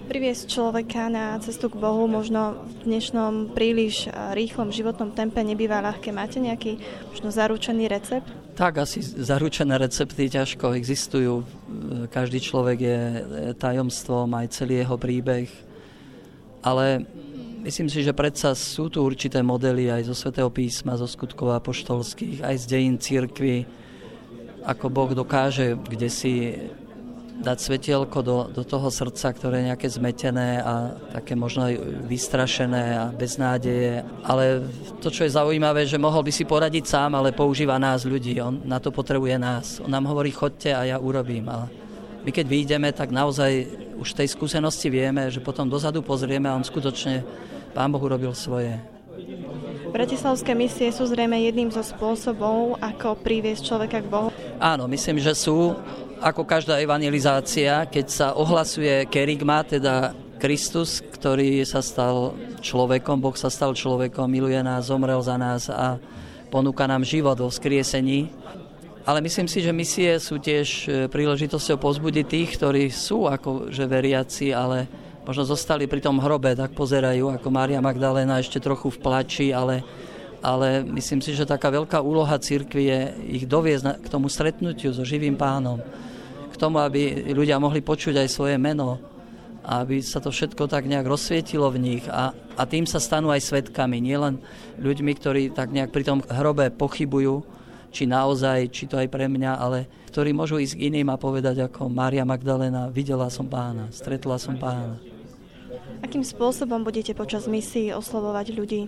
Priviesť človeka na cestu k Bohu možno v dnešnom príliš rýchlom životnom tempe nebýva ľahké. Máte nejaký možno zaručený recept? Tak, asi zaručené recepty ťažko existujú. Každý človek je tajomstvom, aj celý jeho príbeh. Ale myslím si, že predsa sú tu určité modely aj zo Svätého písma, zo skutkov apoštolských, aj z dejín cirkvi, ako Boh dokáže kdesi dať svetielko do toho srdca, ktoré je nejaké zmetené a také možno aj vystrašené a bez nádeje. Ale to, čo je zaujímavé, že mohol by si poradiť sám, ale používa nás ľudí. On na to potrebuje nás. On nám hovorí, choďte a ja urobím. A my keď vyjdeme, tak naozaj už v tej skúsenosti vieme, že potom dozadu pozrieme a on skutočne, Pán Boh urobil svoje. Bratislavské misie sú zrejme jedným zo spôsobov, ako priviesť človeka k Bohu. Áno, myslím, že sú. Ako každá evangelizácia, keď sa ohlasuje kerygma, teda Kristus, ktorý sa stal človekom, Boh sa stal človekom, miluje nás, zomrel za nás a ponúka nám život vo vzkriesení. Ale myslím si, že misie sú tiež príležitosťou povzbudiť tých, ktorí sú akože veriaci, ale možno zostali pri tom hrobe, tak pozerajú, ako Mária Magdaléna ešte trochu v plači, ale myslím si, že taká veľká úloha cirkvi je ich doviesť k tomu stretnutiu so živým Pánom. K tomu, aby ľudia mohli počuť aj svoje meno, aby sa to všetko tak nejak rozsvietilo v nich a tým sa stanú aj svedkami, nielen ľuďmi, ktorí tak nejak pri tom hrobe pochybujú, či naozaj, či to aj pre mňa, ale ktorí môžu ísť k iným a povedať ako Mária Magdaléna, videla som Pána, stretla som Pána. Akým spôsobom budete počas misií oslovovať ľudí?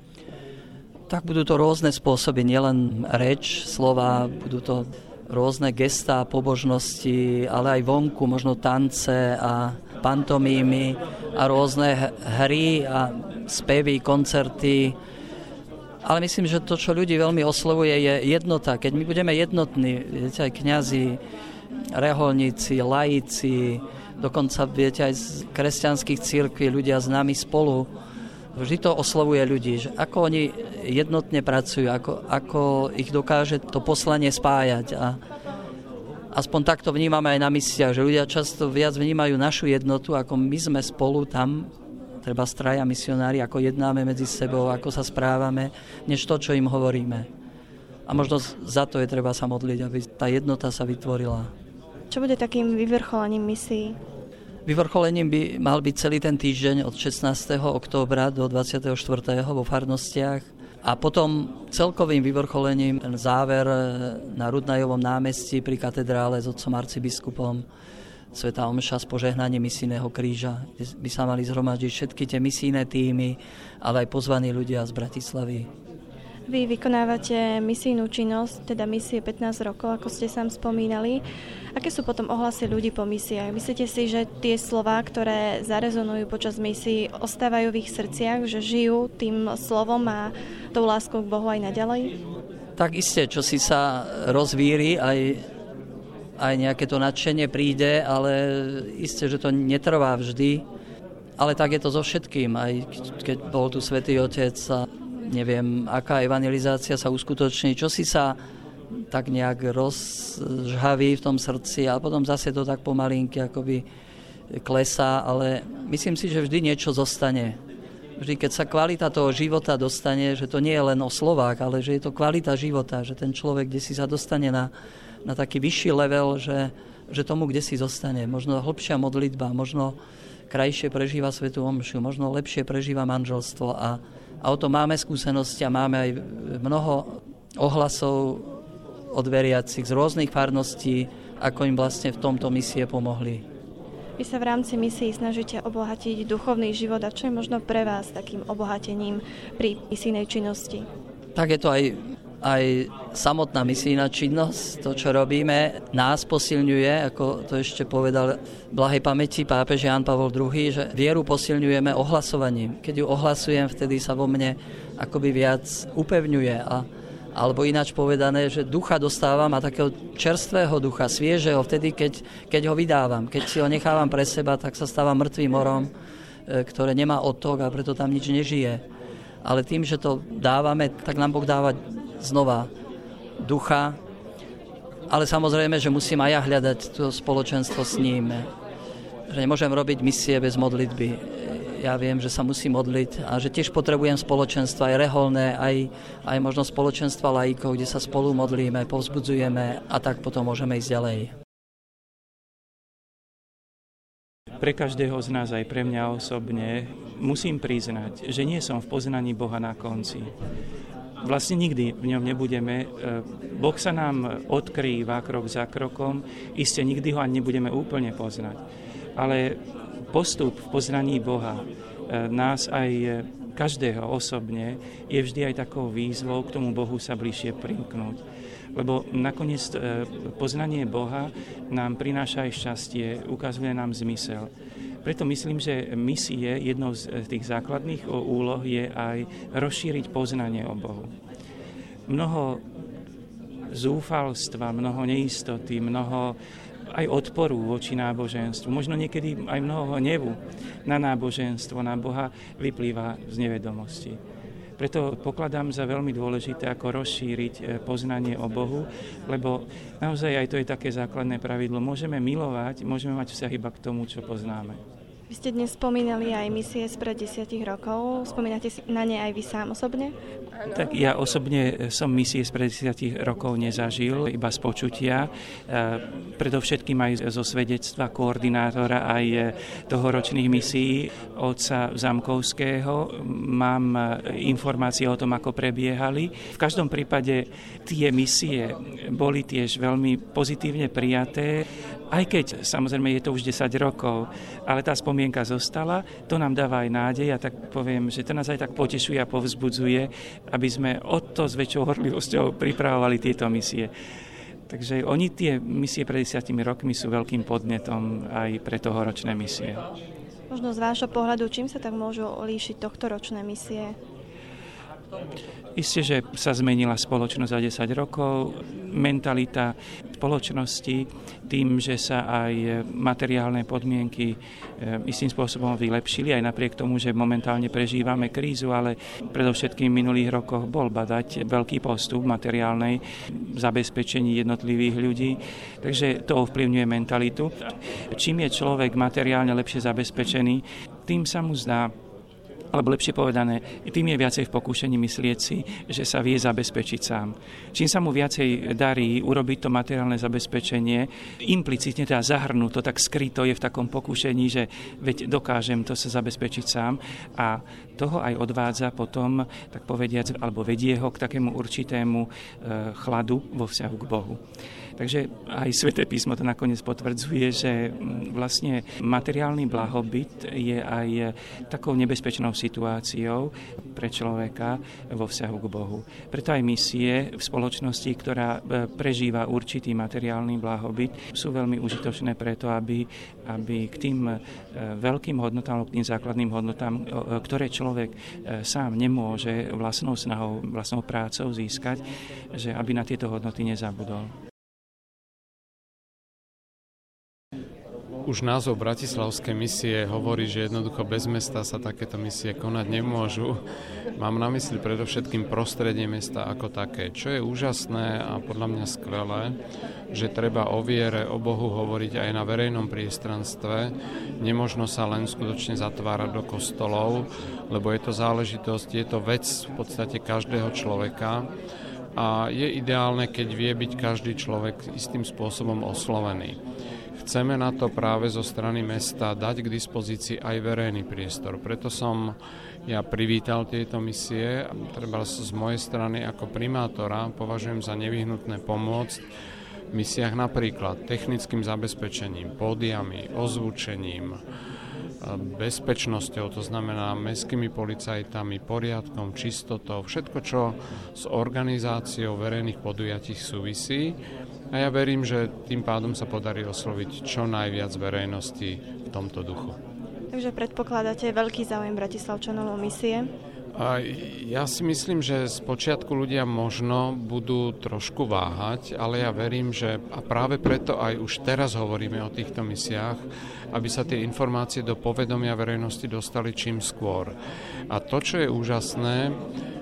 Tak budú to rôzne spôsoby, nielen reč, slova, budú to rôzne gestá, pobožnosti, ale aj vonku, možno tance a pantomímy a rôzne hry a spevy, koncerty. Ale myslím, že to, čo ľudí veľmi oslovuje, je jednota. Keď my budeme jednotní, viete, aj kňazi, reholníci, laici, dokonca, viete, aj z kresťanských cirkví ľudia s nami spolu, vždy to oslovuje ľudí, že ako oni jednotne pracujú, ako ich dokáže to poslanie spájať. A aspoň takto vnímame aj na misiách, že ľudia často viac vnímajú našu jednotu, ako my sme spolu tam, treba traja misionári, ako jednáme medzi sebou, ako sa správame, než to, čo im hovoríme. A možno za to je treba sa modliť, aby tá jednota sa vytvorila. Čo bude takým vyvrcholením misií? Vyvrcholením by mal byť celý ten týždeň od 16. októbra do 24. vo farnostiach a potom celkovým vyvrcholením ten záver na Rudnajovom námestí pri katedrále s otcom arcibiskupom, svätá omša s požehnaním misijného kríža, kde by sa mali zhromaždiť všetky tie misijné týmy, ale aj pozvaní ľudia z Bratislavy. Vy vykonávate misijnú činnosť, teda misie 15 rokov, ako ste sám spomínali. Aké sú potom ohlasy ľudí po misiách? Myslíte si, že tie slová, ktoré zarezonujú počas misií, ostávajú v ich srdciach, že žijú tým slovom a tou láskou k Bohu aj naďalej? Tak isté, čo si sa rozvíri, aj nejaké to nadšenie príde, ale isté, že to netrvá vždy. Ale tak je to so všetkým, aj keď bol tu Svätý Otec a neviem, aká evangelizácia sa uskutoční, čo si sa tak nejak rozžhaví v tom srdci a potom zase to tak pomalinky akoby klesá, ale myslím si, že vždy niečo zostane. Vždy, keď sa kvalita toho života dostane, že to nie je len o slovách, ale že je to kvalita života, že ten človek, kde si sa dostane na taký vyšší level, že tomu, kde si zostane. Možno hlbšia modlitba, možno krajšie prežíva svätú omšu, možno lepšie prežíva manželstvo a o tom máme skúsenosti a máme aj mnoho ohlasov od veriacich z rôznych farností, ako im vlastne v tomto misie pomohli. Vy sa v rámci misií snažíte obohatiť duchovný život a čo je možno pre vás takým obohatením pri misijnej činnosti? Tak je to aj samotná misijná činnosť, to, čo robíme, nás posilňuje, ako to ešte povedal blahej pamäti pápež Ján Pavol II, že vieru posilňujeme ohlasovaním. Keď ju ohlasujem, vtedy sa vo mne akoby viac upevňuje. Alebo ináč povedané, že ducha dostávam a takého čerstvého ducha, sviežeho, vtedy, keď ho vydávam. Keď si ho nechávam pre seba, tak sa stáva mŕtvým morom, ktoré nemá odtok a preto tam nič nežije. Ale tým, že to dávame, tak nám Boh dáva znova ducha, ale samozrejme, že musím aj ja hľadať to spoločenstvo s ním. že nemôžem robiť misie bez modlitby. Ja viem, že sa musím modliť a že tiež potrebujem spoločenstva, aj reholné, aj možno spoločenstva laikov, kde sa spolu modlíme, povzbudzujeme a tak potom môžeme ísť ďalej. Pre každého z nás, aj pre mňa osobne, musím priznať, že nie som v poznaní Boha na konci. Vlastne nikdy v ňom nebudeme. Boh sa nám odkrýva krok za krokom, iste nikdy ho ani nebudeme úplne poznať. Ale postup v poznaní Boha nás aj každého osobne je vždy aj takou výzvou k tomu Bohu sa bližšie primknúť. Lebo nakoniec poznanie Boha nám prináša aj šťastie, ukazuje nám zmysel. Preto myslím, že misie, jednou z tých základných úloh je aj rozšíriť poznanie o Bohu. Mnoho zúfalstva, mnoho neistoty, mnoho aj odporu voči náboženstvu, možno niekedy aj mnoho hnevu na náboženstvo, na Boha vyplýva z nevedomosti. Preto pokladám za veľmi dôležité, ako rozšíriť poznanie o Bohu, lebo naozaj aj to je také základné pravidlo. Môžeme milovať, môžeme mať vzťah iba k tomu, čo poznáme. Vy ste dnes spomínali aj misie spred 10 rokov. Spomínate si na ne aj vy sám osobne? Tak ja osobne som misie spred 10 rokov nezažil, iba z počutia. Predovšetkým aj zo svedectva koordinátora aj tohoročných misií otca Zamkovského. Mám informácie o tom, ako prebiehali. V každom prípade tie misie boli tiež veľmi pozitívne prijaté, aj keď samozrejme je to už 10 rokov, ale tá spomienka zostala, to nám dáva aj nádej a tak poviem, že to nás aj tak potešuje a povzbudzuje, aby sme o to s väčšou horlivosťou pripravovali tieto misie. Takže oni tie misie pred 10 rokmi sú veľkým podnetom aj pre tohoročné misie. Možno z vášho pohľadu, čím sa tak môžu líšiť tohtoročné misie? Isté, že sa zmenila spoločnosť za 10 rokov, mentalita spoločnosti tým, že sa aj materiálne podmienky istým spôsobom vylepšili, aj napriek tomu, že momentálne prežívame krízu, ale predovšetkým v minulých rokoch bol badať veľký postup v materiálnej zabezpečení jednotlivých ľudí, takže to ovplyvňuje mentalitu. Čím je človek materiálne lepšie zabezpečený, tým sa mu zdá, alebo lepšie povedané, tým je viacej v pokúšení myslieť si, že sa vie zabezpečiť sám. Čím sa mu viacej darí urobiť to materiálne zabezpečenie, implicitne teda zahrnúť to, tak skryto je v takom pokúšení, že veď dokážem to sa zabezpečiť sám a toho aj odvádza potom, tak povediac, alebo vedie ho k takému určitému chladu vo vzťahu k Bohu. Takže aj Sväté písmo to nakoniec potvrdzuje, že vlastne materiálny blahobyt je aj takou nebezpečnou situáciou pre človeka vo vzťahu k Bohu. Preto aj misie v spoločnosti, ktorá prežíva určitý materiálny blahobyt, sú veľmi užitočné preto, aby k tým veľkým hodnotám, k tým základným hodnotám, ktoré človek sám nemôže vlastnou snahou, vlastnou prácou získať, že aby na tieto hodnoty nezabudol. Už názov Bratislavskej misie hovorí, že jednoducho bez mesta sa takéto misie konať nemôžu. Mám na mysli predovšetkým prostredie mesta ako také. Čo je úžasné a podľa mňa skvelé, že treba o viere, o Bohu hovoriť aj na verejnom priestranstve. Nemožno sa len skutočne zatvárať do kostolov, lebo je to záležitosť, je to vec v podstate každého človeka. A je ideálne, keď vie byť každý človek istým spôsobom oslovený. Chceme na to práve zo strany mesta dať k dispozícii aj verejný priestor. Preto som ja privítal tieto misie. Treba z mojej strany ako primátora považujem za nevyhnutné pomôcť v misiách napríklad technickým zabezpečením, pódiami, ozvučením, bezpečnosťou, to znamená mestskými policajtami, poriadkom, čistotou, všetko, čo s organizáciou verejných podujatí súvisí. A ja verím, že tým pádom sa podarí osloviť čo najviac verejnosti v tomto duchu. Takže predpokladáte veľký záujem Bratislavčanov o misie? Ja si myslím, že spočiatku ľudia možno budú trošku váhať, ale ja verím, že a práve preto aj už teraz hovoríme o týchto misiách, aby sa tie informácie do povedomia verejnosti dostali čím skôr. A to, čo je úžasné,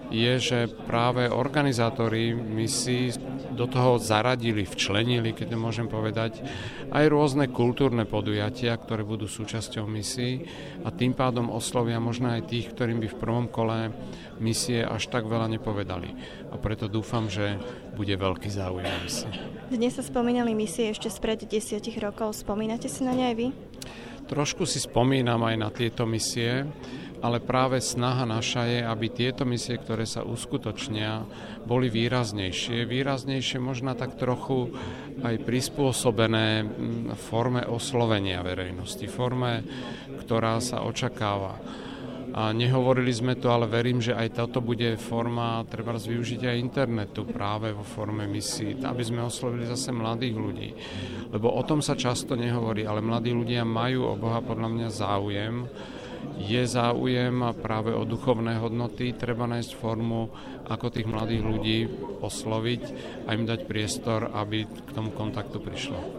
je, že práve organizátori misií do toho zaradili, včlenili, keď to môžem povedať, aj rôzne kultúrne podujatia, ktoré budú súčasťou misií a tým pádom oslovia možno aj tých, ktorým by v prvom kole misie až tak veľa nepovedali. A preto dúfam, že bude veľký záujem misie. Dnes sa spomínali misie ešte spred 10 rokov. Spomínate si na ne aj vy? Trošku si spomínam aj na tieto misie, ale práve snaha naša je, aby tieto misie, ktoré sa uskutočnia, boli výraznejšie. Výraznejšie možno tak trochu aj prispôsobené forme oslovenia verejnosti, forme, ktorá sa očakáva. A nehovorili sme to, ale verím, že aj toto bude forma treba využitia internetu práve vo forme misií, aby sme oslovili zase mladých ľudí. Lebo o tom sa často nehovorí, ale mladí ľudia majú o Boha podľa mňa záujem. Je záujem práve o duchovné hodnoty, treba nájsť formu, ako tých mladých ľudí osloviť a im dať priestor, aby k tomu kontaktu prišlo.